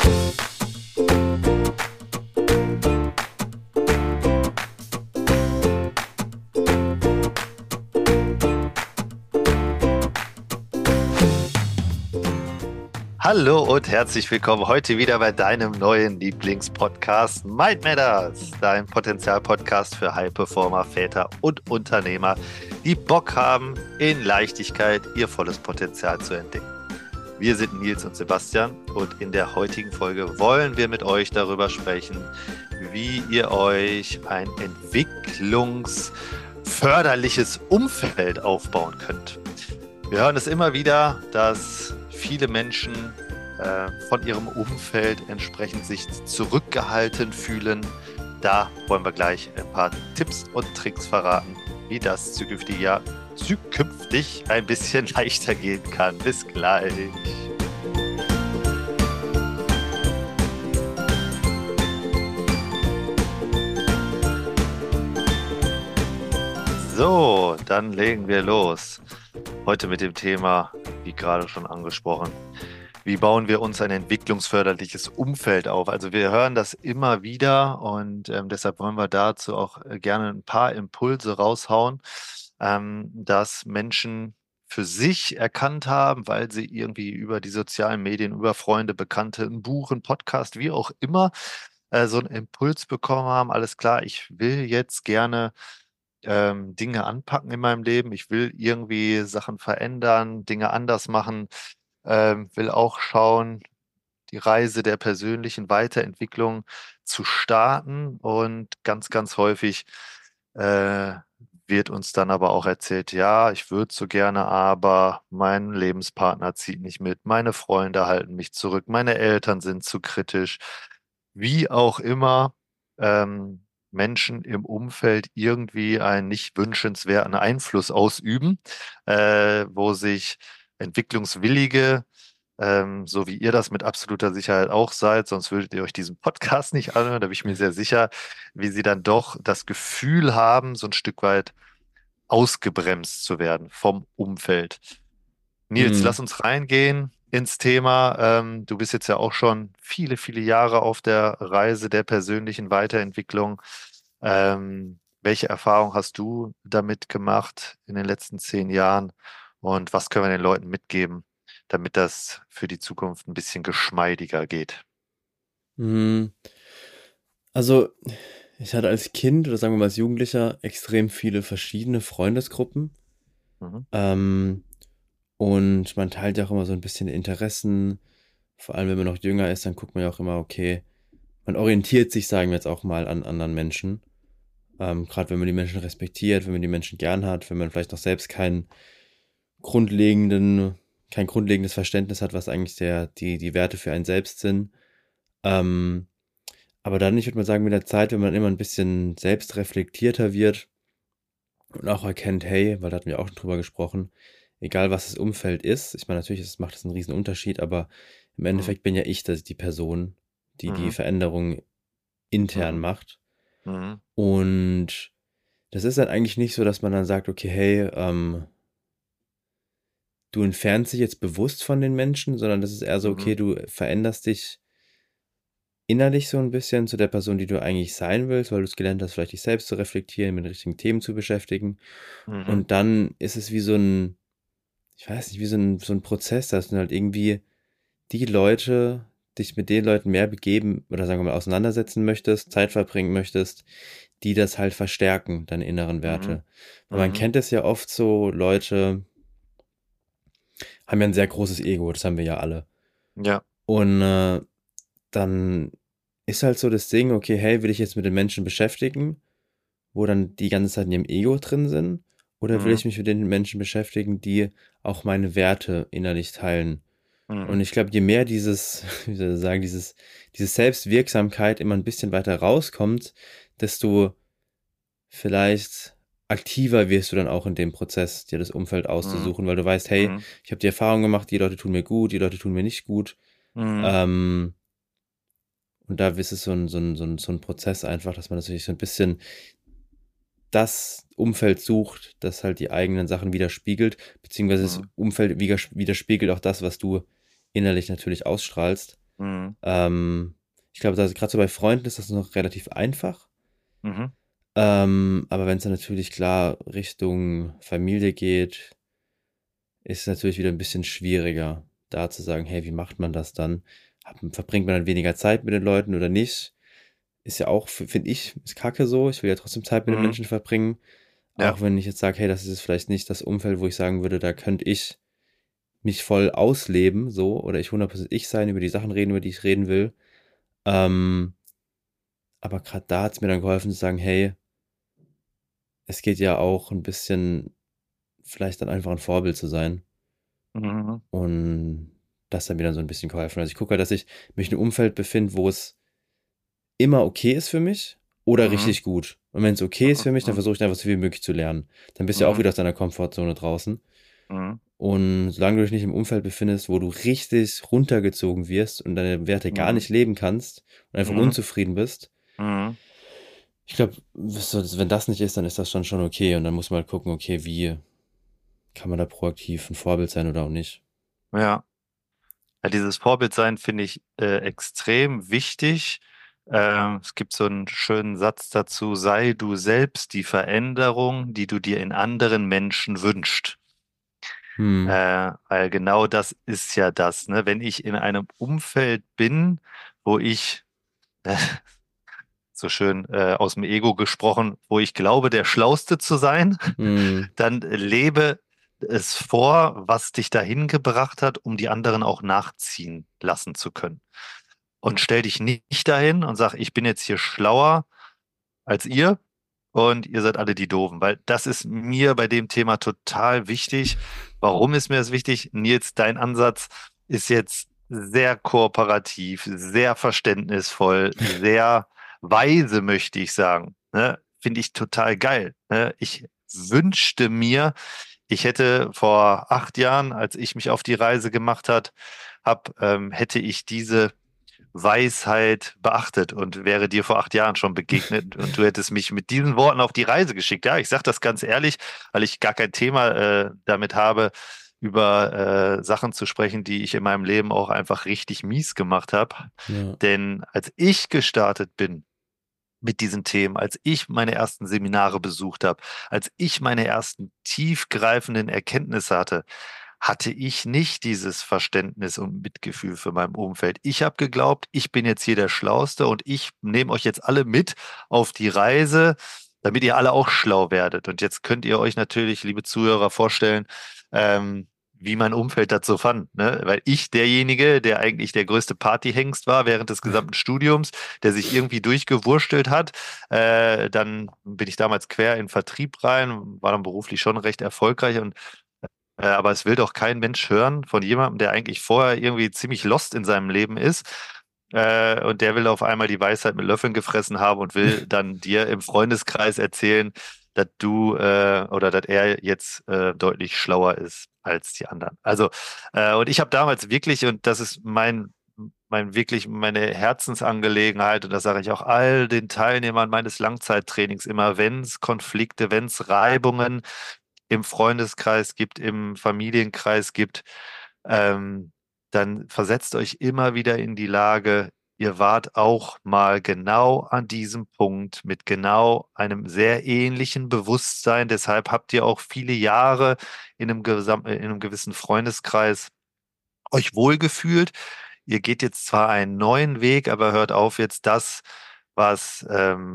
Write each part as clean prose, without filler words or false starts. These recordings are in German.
Hallo und herzlich willkommen heute wieder bei deinem neuen Lieblingspodcast Mind Matters, dein Potenzial-Podcast für High-Performer, Väter und Unternehmer, die Bock haben, in Leichtigkeit ihr volles Potenzial zu entdecken. Wir sind Nils und Sebastian und in der heutigen Folge wollen wir mit euch darüber sprechen, wie ihr euch ein entwicklungsförderliches Umfeld aufbauen könnt. Wir hören es immer wieder, dass viele Menschen von ihrem Umfeld entsprechend sich zurückgehalten fühlen. Da wollen wir gleich ein paar Tipps und Tricks verraten, wie das zukünftig ein bisschen leichter gehen kann. Bis gleich. So, dann legen wir los. Heute mit dem Thema, wie gerade schon angesprochen, wie bauen wir uns ein entwicklungsförderliches Umfeld auf? Also wir hören das immer wieder und deshalb wollen wir dazu auch gerne ein paar Impulse raushauen, dass Menschen für sich erkannt haben, weil sie irgendwie über die sozialen Medien, über Freunde, Bekannte, ein Buch, ein Podcast, wie auch immer, so einen Impuls bekommen haben. Alles klar, ich will jetzt gerne Dinge anpacken in meinem Leben. Ich will irgendwie Sachen verändern, Dinge anders machen, will auch schauen, die Reise der persönlichen Weiterentwicklung zu starten. Und ganz, ganz häufig wird uns dann aber auch erzählt, ja, ich würde so gerne, aber mein Lebenspartner zieht nicht mit, meine Freunde halten mich zurück, meine Eltern sind zu kritisch, wie auch immer. Menschen im Umfeld irgendwie einen nicht wünschenswerten Einfluss ausüben, wo sich entwicklungswillige, so wie ihr das mit absoluter Sicherheit auch seid, sonst würdet ihr euch diesen Podcast nicht anhören, da bin ich mir sehr sicher, wie sie dann doch das Gefühl haben, so ein Stück weit ausgebremst zu werden vom Umfeld. Nils, Mhm. lass uns reingehen ins Thema. Du bist jetzt ja auch schon viele, viele Jahre auf der Reise der persönlichen Weiterentwicklung. Welche Erfahrung hast du damit gemacht in den letzten 10 Jahren und was können wir den Leuten mitgeben, damit das für die Zukunft ein bisschen geschmeidiger geht? Mhm. Also, ich hatte als Kind oder sagen wir mal als Jugendlicher extrem viele verschiedene Freundesgruppen. Mhm. Ähm, und man teilt ja auch immer so ein bisschen Interessen. Vor allem, wenn man noch jünger ist, dann guckt man ja auch immer, okay, man orientiert sich, sagen wir jetzt auch mal, an anderen Menschen. Gerade wenn man die Menschen respektiert, wenn man die Menschen gern hat, wenn man vielleicht noch selbst grundlegenden, kein grundlegendes Verständnis hat, was eigentlich die Werte für einen selbst sind. Ähm, Aber dann, ich würde mal sagen, mit der Zeit, wenn man immer ein bisschen selbstreflektierter wird und auch erkennt, hey, weil da hatten wir auch schon drüber gesprochen, egal was das Umfeld ist, ich meine, natürlich macht das einen riesen Unterschied, aber im Mhm. Endeffekt bin ja ich die Person, die die Mhm. Veränderung intern Mhm. macht. Mhm. Und das ist dann eigentlich nicht so, dass man dann sagt, okay, hey, du entfernst dich jetzt bewusst von den Menschen, sondern das ist eher so, Mhm. okay, du veränderst dich innerlich so ein bisschen zu der Person, die du eigentlich sein willst, weil du es gelernt hast, vielleicht dich selbst zu reflektieren, mit den richtigen Themen zu beschäftigen. Mhm. Und dann ist es wie so ein, ich weiß nicht, wie so ein Prozess, dass du halt irgendwie die Leute, dich mit den Leuten mehr begeben oder sagen wir mal auseinandersetzen möchtest, Zeit verbringen möchtest, die das halt verstärken, deine inneren Mhm. Werte. Weil man Mhm. kennt es ja oft so, Leute haben ja ein sehr großes Ego, das haben wir ja alle. Ja. Und dann ist halt so das Ding, okay, hey, will ich jetzt mit den Menschen beschäftigen, wo dann die ganze Zeit in ihrem Ego drin sind? Oder will Mhm. ich mich mit den Menschen beschäftigen, die auch meine Werte innerlich teilen? Und Mhm. ich glaube, je mehr wie soll ich sagen, diese Selbstwirksamkeit immer ein bisschen weiter rauskommt, desto vielleicht aktiver wirst du dann auch in dem Prozess, dir das Umfeld Mhm. auszusuchen, weil du weißt, hey, Mhm. ich habe die Erfahrung gemacht, die Leute tun mir gut, die Leute tun mir nicht gut. Mhm. Ähm, und da ist es so ein Prozess einfach, dass man natürlich so ein bisschen das Umfeld sucht, das halt die eigenen Sachen widerspiegelt, beziehungsweise das Mhm. Umfeld widerspiegelt auch das, was du innerlich natürlich ausstrahlst. Mhm. Ähm, Ich glaube, gerade so bei Freunden ist das noch relativ einfach. Mhm. Aber wenn es dann natürlich klar Richtung Familie geht, ist es natürlich wieder ein bisschen schwieriger, da zu sagen, hey, wie macht man das dann? Verbringt man dann weniger Zeit mit den Leuten oder nicht? Ist ja auch, finde ich, ist kacke so. Ich will ja trotzdem Zeit mit den Mhm. Menschen verbringen. Ja. Auch wenn ich jetzt sage, hey, das ist jetzt vielleicht nicht das Umfeld, wo ich sagen würde, da könnte ich mich voll ausleben, so, oder ich 100% ich sein, über die Sachen reden, über die ich reden will. Ähm, aber gerade da hat es mir dann geholfen zu sagen, hey, es geht ja auch ein bisschen, vielleicht dann einfach ein Vorbild zu sein. Mhm. Und das hat mir dann so ein bisschen geholfen. Also ich gucke halt, dass ich mich in einem Umfeld befinde, wo es immer okay ist für mich oder Mhm. richtig gut. Und wenn es okay ist für mich, dann Mhm. versuche ich einfach so viel wie möglich zu lernen. Dann bist du ja auch Mhm. wieder aus deiner Komfortzone draußen. Mhm. Und solange du dich nicht im Umfeld befindest, wo du richtig runtergezogen wirst und deine Werte gar Mhm. nicht leben kannst und einfach Mhm. unzufrieden bist, Mhm. ich glaube, wenn das nicht ist, dann ist das schon okay. Und dann muss man halt gucken, okay, wie kann man da proaktiv ein Vorbild sein oder auch nicht. Ja. Ja, dieses Vorbildsein finde ich extrem wichtig. Es gibt so einen schönen Satz dazu: Sei du selbst die Veränderung, die du dir in anderen Menschen wünschst. Hm, Weil genau das ist ja das, ne? Wenn ich in einem Umfeld bin, wo ich, äh, so schön aus dem Ego gesprochen, wo ich glaube, der Schlauste zu sein, hm, dann lebe es vor, was dich dahin gebracht hat, um die anderen auch nachziehen lassen zu können. Und stell dich nicht dahin und sag, ich bin jetzt hier schlauer als ihr und ihr seid alle die Doofen, weil das ist mir bei dem Thema total wichtig. Warum ist mir das wichtig? Nils, dein Ansatz ist jetzt sehr kooperativ, sehr verständnisvoll, sehr weise, möchte ich sagen. Ne? Finde ich total geil. Ne? Ich wünschte mir, ich hätte vor 8 Jahren, als ich mich auf die Reise gemacht hätte ich diese Weisheit beachtet und wäre dir vor 8 Jahren schon begegnet und du hättest mich mit diesen Worten auf die Reise geschickt. Ja, ich sage das ganz ehrlich, weil ich gar kein Thema damit habe, über Sachen zu sprechen, die ich in meinem Leben auch einfach richtig mies gemacht habe. ja, Denn als ich gestartet bin mit diesen Themen, als ich meine ersten Seminare besucht habe, als ich meine ersten tiefgreifenden Erkenntnisse hatte ich nicht dieses Verständnis und Mitgefühl für mein Umfeld. Ich habe geglaubt, ich bin jetzt hier der Schlauste und ich nehme euch jetzt alle mit auf die Reise, damit ihr alle auch schlau werdet. Und jetzt könnt ihr euch natürlich, liebe Zuhörer, vorstellen, wie mein Umfeld das so fand. Ne? Weil ich derjenige, der eigentlich der größte Partyhengst war während des gesamten Studiums, der sich irgendwie durchgewurstelt hat. Dann bin ich damals quer in den Vertrieb rein, war dann beruflich schon recht erfolgreich und aber es will doch kein Mensch hören von jemandem, der eigentlich vorher irgendwie ziemlich lost in seinem Leben ist. Und der will auf einmal die Weisheit mit Löffeln gefressen haben und will dann dir im Freundeskreis erzählen, dass du oder dass er jetzt deutlich schlauer ist als die anderen. Also, und ich habe damals wirklich, und das ist wirklich meine Herzensangelegenheit, und das sage ich auch all den Teilnehmern meines Langzeittrainings immer, wenn es Konflikte, wenn es Reibungen im Freundeskreis gibt, im Familienkreis gibt, ähm, dann versetzt euch immer wieder in die Lage, ihr wart auch mal genau an diesem Punkt mit genau einem sehr ähnlichen Bewusstsein. Deshalb habt ihr auch viele Jahre in einem gewissen Freundeskreis euch wohlgefühlt. Ihr geht jetzt zwar einen neuen Weg, aber hört auf, jetzt das, was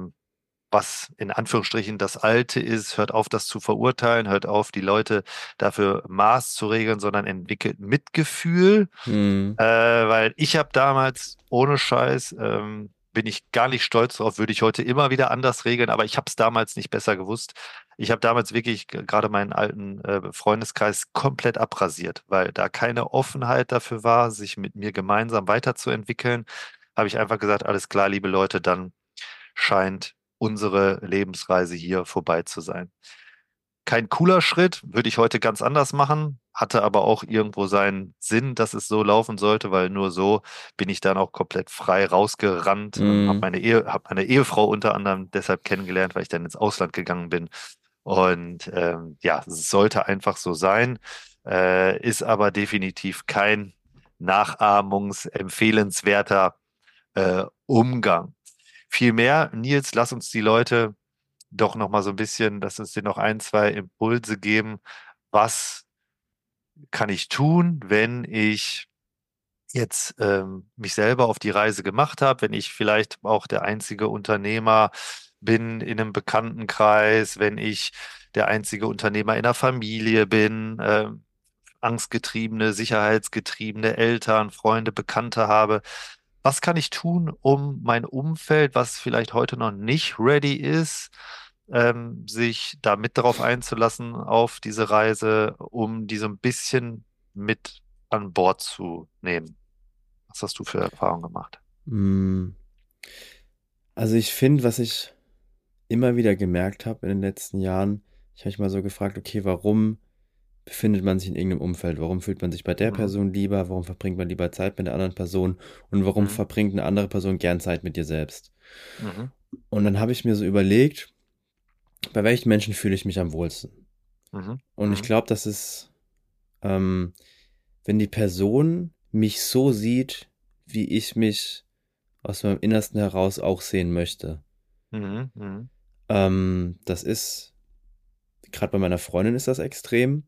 was in Anführungsstrichen das Alte ist, hört auf, das zu verurteilen, hört auf, die Leute dafür Maß zu regeln, sondern entwickelt Mitgefühl, hm, weil ich habe damals, ohne Scheiß, bin ich gar nicht stolz drauf, würde ich heute immer wieder anders regeln, aber ich habe es damals nicht besser gewusst. Ich habe damals wirklich gerade meinen alten Freundeskreis komplett abrasiert, weil da keine Offenheit dafür war, sich mit mir gemeinsam weiterzuentwickeln. Habe ich einfach gesagt, alles klar, liebe Leute, dann scheint unsere Lebensreise hier vorbei zu sein. Kein cooler Schritt, würde ich heute ganz anders machen, hatte aber auch irgendwo seinen Sinn, dass es so laufen sollte, weil nur so bin ich dann auch komplett frei rausgerannt, hm, hab meine Ehefrau unter anderem deshalb kennengelernt, weil ich dann ins Ausland gegangen bin. Und ja, es sollte einfach so sein, ist aber definitiv kein nachahmungsempfehlenswerter Umgang. Vielmehr, Nils, lass uns die Leute doch noch mal so ein bisschen, lass uns dir noch ein, zwei Impulse geben. Was kann ich tun, wenn ich jetzt mich selber auf die Reise gemacht habe, wenn ich vielleicht auch der einzige Unternehmer bin in einem Bekanntenkreis, wenn ich der einzige Unternehmer in der Familie bin, angstgetriebene, sicherheitsgetriebene Eltern, Freunde, Bekannte habe. Was kann ich tun, um mein Umfeld, was vielleicht heute noch nicht ready ist, sich da mit darauf einzulassen auf diese Reise, um die so ein bisschen mit an Bord zu nehmen? Was hast du für Erfahrungen gemacht? Mm, Also ich finde, was ich immer wieder gemerkt habe in den letzten Jahren, ich habe mich mal so gefragt, okay, warum befindet man sich in irgendeinem Umfeld? Warum fühlt man sich bei der Mhm. Person lieber? Warum verbringt man lieber Zeit mit der anderen Person? Und warum Mhm. verbringt eine andere Person gern Zeit mit dir selbst? Mhm. Und dann habe ich mir so überlegt, bei welchen Menschen fühle ich mich am wohlsten? Mhm. Und ich Mhm. glaube, das ist, ähm, wenn die Person mich so sieht, wie ich mich aus meinem Innersten heraus auch sehen möchte. Mhm. Mhm. Das ist, gerade bei meiner Freundin ist das extrem,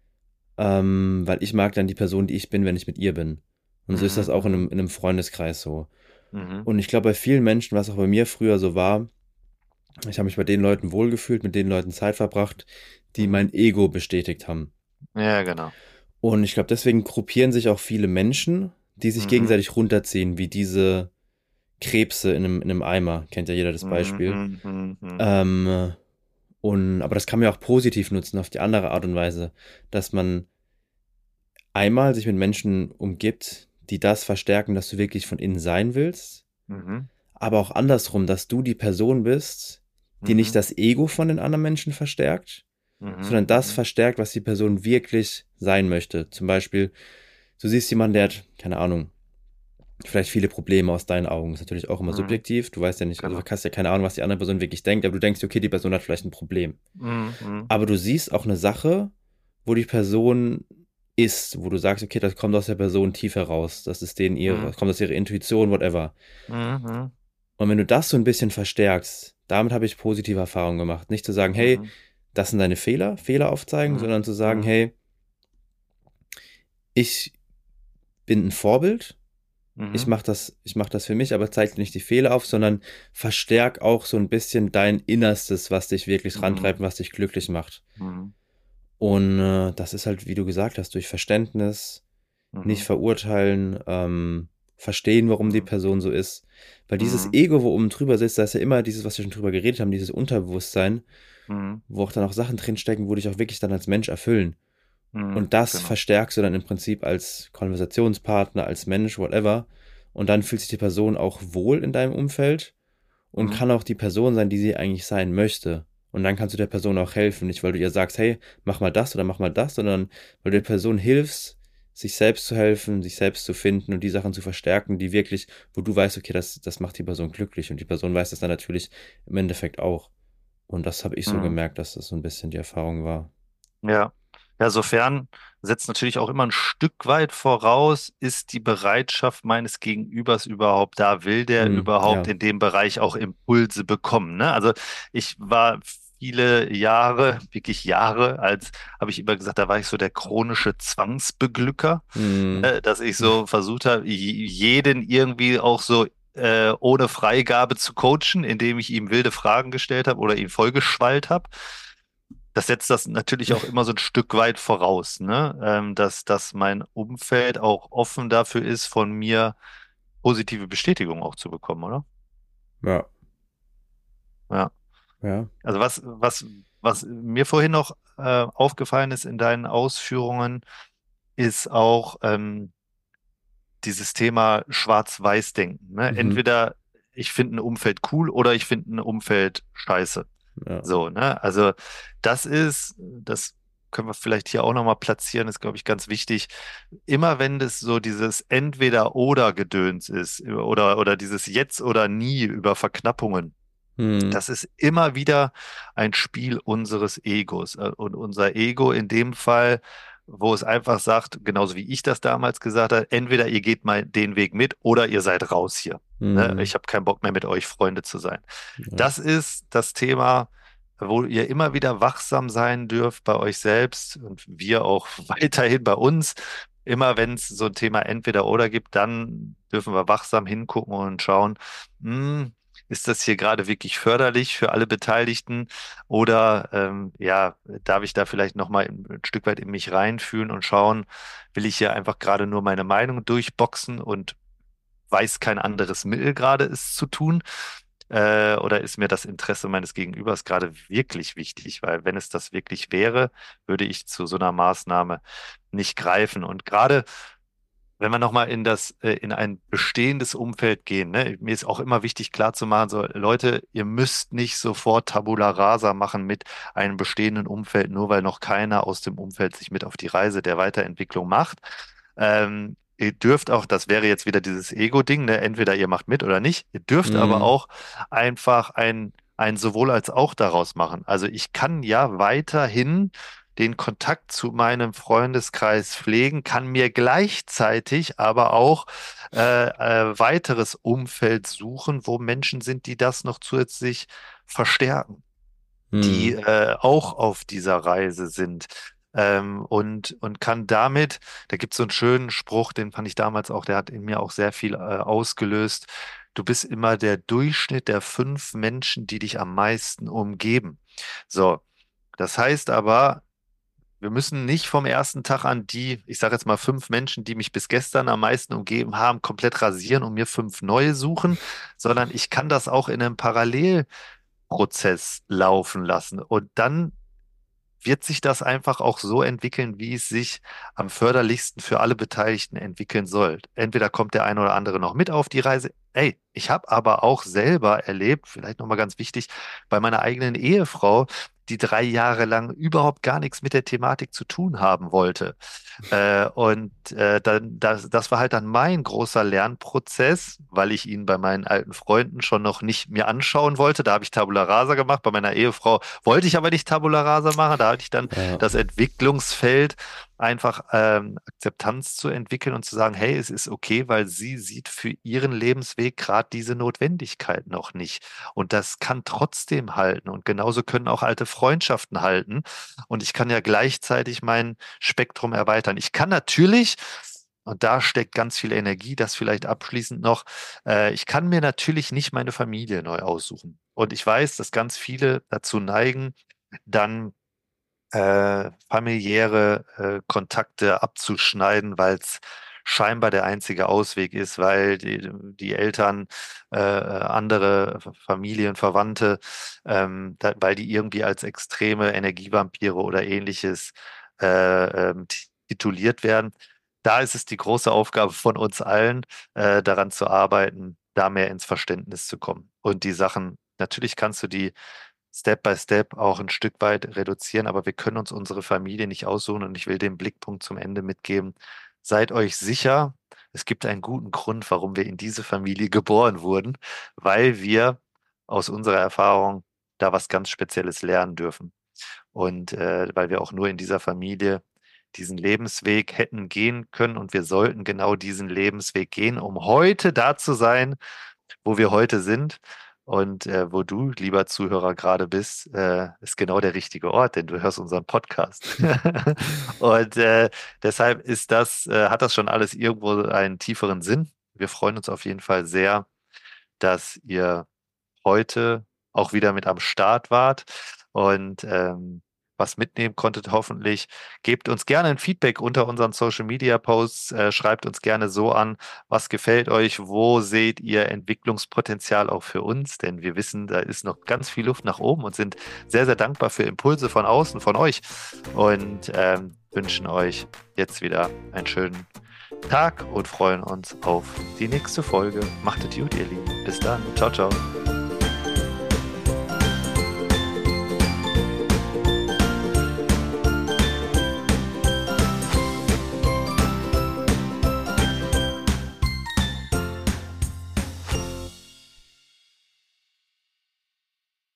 weil ich mag dann die Person, die ich bin, wenn ich mit ihr bin. Und so ist das Mhm. auch Mhm. in einem Freundeskreis so. Mhm. Und ich glaube, bei vielen Menschen, was auch bei mir früher so war, ich habe mich bei den Leuten wohlgefühlt, mit den Leuten Zeit verbracht, die Mhm. mein Ego bestätigt haben. Ja, genau. Und ich glaube, deswegen gruppieren sich auch viele Menschen, die sich Mhm. gegenseitig runterziehen, wie diese Krebse in einem Eimer. Kennt ja jeder das Mhm. Beispiel. Mhm. Mhm. Mhm. Ähm, aber das kann man ja auch positiv nutzen, auf die andere Art und Weise, dass man einmal sich mit Menschen umgibt, die das verstärken, dass du wirklich von innen sein willst, Mhm. aber auch andersrum, dass du die Person bist, die nicht Mhm. das Ego von den anderen Menschen verstärkt, Mhm. sondern das Mhm. verstärkt, was die Person wirklich sein möchte. Zum Beispiel, du siehst jemanden, der hat, keine Ahnung, vielleicht viele Probleme aus deinen Augen. Ist natürlich auch immer Mhm. subjektiv. Du weißt ja nicht, also du Genau. hast ja keine Ahnung, was die andere Person wirklich denkt, aber du denkst, okay, die Person hat vielleicht ein Problem. Mhm. Mhm. Aber du siehst auch eine Sache, wo die Person ist, wo du sagst, okay, das kommt aus der Person tief heraus. Das ist denen ihre, Mhm. das kommt aus ihrer Intuition, whatever. Mhm. Und wenn du das so ein bisschen verstärkst, damit habe ich positive Erfahrungen gemacht. Nicht zu sagen, hey, Mhm. das sind deine Fehler, Fehler aufzeigen, Mhm. sondern zu sagen, Mhm. hey, ich bin ein Vorbild, Mhm. ich mach das für mich, aber zeig dir nicht die Fehler auf, sondern verstärk auch so ein bisschen dein Innerstes, was dich wirklich Mhm. rantreibt, was dich glücklich macht. Mhm. Und das ist halt, wie du gesagt hast, durch Verständnis, nicht Mhm. verurteilen, verstehen, warum die Mhm. Person so ist. Weil dieses Mhm. Ego, wo oben drüber sitzt, da ist ja immer dieses, was wir schon drüber geredet haben, dieses Unterbewusstsein, Mhm. wo auch dann auch Sachen drinstecken, wo dich auch wirklich dann als Mensch erfüllen. Mhm. Und das Genau. verstärkst du dann im Prinzip als Konversationspartner, als Mensch, whatever. Und dann fühlt sich die Person auch wohl in deinem Umfeld und Mhm. kann auch die Person sein, die sie eigentlich sein möchte. Und dann kannst du der Person auch helfen, nicht weil du ihr sagst, hey, mach mal das oder mach mal das, sondern weil du der Person hilfst, sich selbst zu helfen, sich selbst zu finden und die Sachen zu verstärken, die wirklich, wo du weißt, okay, das macht die Person glücklich und die Person weiß das dann natürlich im Endeffekt auch. Und das habe ich so Mhm. gemerkt, dass das so ein bisschen die Erfahrung war. Ja. Ja, sofern setzt natürlich auch immer ein Stück weit voraus, ist die Bereitschaft meines Gegenübers überhaupt da? Will der überhaupt Ja. in dem Bereich auch Impulse bekommen? Ne? Also ich war viele Jahre, wirklich Jahre, als habe ich immer gesagt, da war ich so der chronische Zwangsbeglücker, Hm. ne? Dass ich so versucht habe, jeden irgendwie auch so ohne Freigabe zu coachen, indem ich ihm wilde Fragen gestellt habe oder ihn vollgeschwallt habe. Das setzt das natürlich auch immer so ein Stück weit voraus, ne? Dass mein Umfeld auch offen dafür ist, von mir positive Bestätigung auch zu bekommen, oder? Ja. Ja. Ja. Also was mir vorhin noch aufgefallen ist in deinen Ausführungen, ist auch dieses Thema Schwarz-Weiß-Denken, ne? Mhm. Entweder ich finde ein Umfeld cool oder ich finde ein Umfeld scheiße. Ja. So, ne? Also das können wir vielleicht hier auch nochmal platzieren, ist, glaube ich, ganz wichtig. Immer wenn das so dieses Entweder-oder-Gedöns ist oder dieses Jetzt oder Nie über Verknappungen, Hm. das ist immer wieder ein Spiel unseres Egos. Und unser Ego in dem Fall wo es einfach sagt, genauso wie ich das damals gesagt habe, entweder ihr geht mal den Weg mit oder ihr seid raus hier. Ne? Mhm. Ich habe keinen Bock mehr mit euch Freunde zu sein. Ja. Das ist das Thema, wo ihr immer wieder wachsam sein dürft bei euch selbst und wir auch weiterhin bei uns. Immer wenn es so ein Thema entweder oder gibt, dann dürfen wir wachsam hingucken und schauen, hm, ist das hier gerade wirklich förderlich für alle Beteiligten oder ja, darf ich da vielleicht nochmal ein Stück weit in mich reinfühlen und schauen, will ich hier einfach gerade nur meine Meinung durchboxen und weiß kein anderes Mittel gerade, es zu tun? Oder ist mir das Interesse meines Gegenübers gerade wirklich wichtig? Weil wenn es das wirklich wäre, würde ich zu so einer Maßnahme nicht greifen. Und gerade wenn wir nochmal in ein bestehendes Umfeld gehen, ne, mir ist auch immer wichtig klarzumachen, so Leute, ihr müsst nicht sofort Tabula rasa machen mit einem bestehenden Umfeld, nur weil noch keiner aus dem Umfeld sich mit auf die Reise der Weiterentwicklung macht. Ihr dürft auch, das wäre jetzt wieder dieses Ego-Ding, ne, entweder ihr macht mit oder nicht. Ihr dürft aber Mhm. auch einfach ein sowohl als auch daraus machen. Also ich kann ja weiterhin den Kontakt zu meinem Freundeskreis pflegen, kann mir gleichzeitig aber auch weiteres Umfeld suchen, wo Menschen sind, die das noch zusätzlich verstärken, die Mhm. auch auf dieser Reise sind. Und kann damit, da gibt es so einen schönen Spruch, den fand ich damals auch, der hat in mir auch sehr viel ausgelöst. Du bist immer der Durchschnitt der 5 Menschen, die dich am meisten umgeben. So, das heißt aber, wir müssen nicht vom ersten Tag an die, ich sage jetzt mal 5 Menschen, die mich bis gestern am meisten umgeben haben, komplett rasieren und mir 5 neue suchen, sondern ich kann das auch in einem Parallelprozess laufen lassen. Und dann wird sich das einfach auch so entwickeln, wie es sich am förderlichsten für alle Beteiligten entwickeln soll. Entweder kommt der eine oder andere noch mit auf die Reise. Ey, ich habe aber auch selber erlebt, vielleicht nochmal ganz wichtig, bei meiner eigenen Ehefrau, die 3 Jahre lang überhaupt gar nichts mit der Thematik zu tun haben wollte. Das war halt dann mein großer Lernprozess, weil ich ihn bei meinen alten Freunden schon noch nicht mir anschauen wollte. Da habe ich Tabula Rasa gemacht. Bei meiner Ehefrau wollte ich aber nicht Tabula Rasa machen. Da hatte ich dann Ja. das Entwicklungsfeld, einfach Akzeptanz zu entwickeln und zu sagen, hey, es ist okay, weil sie sieht für ihren Lebensweg gerade diese Notwendigkeit noch nicht. Und das kann trotzdem halten. Und genauso können auch alte Freundschaften halten. Und ich kann ja gleichzeitig mein Spektrum erweitern. Ich kann natürlich, und da steckt ganz viel Energie, das vielleicht abschließend noch, ich kann mir natürlich nicht meine Familie neu aussuchen. Und ich weiß, dass ganz viele dazu neigen, dann familiäre Kontakte abzuschneiden, weil es scheinbar der einzige Ausweg ist, weil die Eltern, andere Familien, Verwandte, weil die irgendwie als extreme Energievampire oder ähnliches tituliert werden. Da ist es die große Aufgabe von uns allen, daran zu arbeiten, da mehr ins Verständnis zu kommen. Und die Sachen, natürlich kannst du die Step by Step auch ein Stück weit reduzieren, aber wir können uns unsere Familie nicht aussuchen und ich will den Blickpunkt zum Ende mitgeben. Seid euch sicher, es gibt einen guten Grund, warum wir in diese Familie geboren wurden, weil wir aus unserer Erfahrung da was ganz Spezielles lernen dürfen. Und weil wir auch nur in dieser Familie diesen Lebensweg hätten gehen können und wir sollten genau diesen Lebensweg gehen, um heute da zu sein, wo wir heute sind. Und wo du, lieber Zuhörer, gerade bist, ist genau der richtige Ort, denn du hörst unseren Podcast. Und deshalb hat das schon alles irgendwo einen tieferen Sinn. Wir freuen uns auf jeden Fall sehr, dass ihr heute auch wieder mit am Start wart und was mitnehmen konntet, hoffentlich. Gebt uns gerne ein Feedback unter unseren Social Media Posts. Schreibt uns gerne so an, was gefällt euch, wo seht ihr Entwicklungspotenzial auch für uns, denn wir wissen, da ist noch ganz viel Luft nach oben und sind sehr, sehr dankbar für Impulse von außen, von euch und wünschen euch jetzt wieder einen schönen Tag und freuen uns auf die nächste Folge. Macht es gut, ihr Lieben. Bis dann. Ciao, ciao.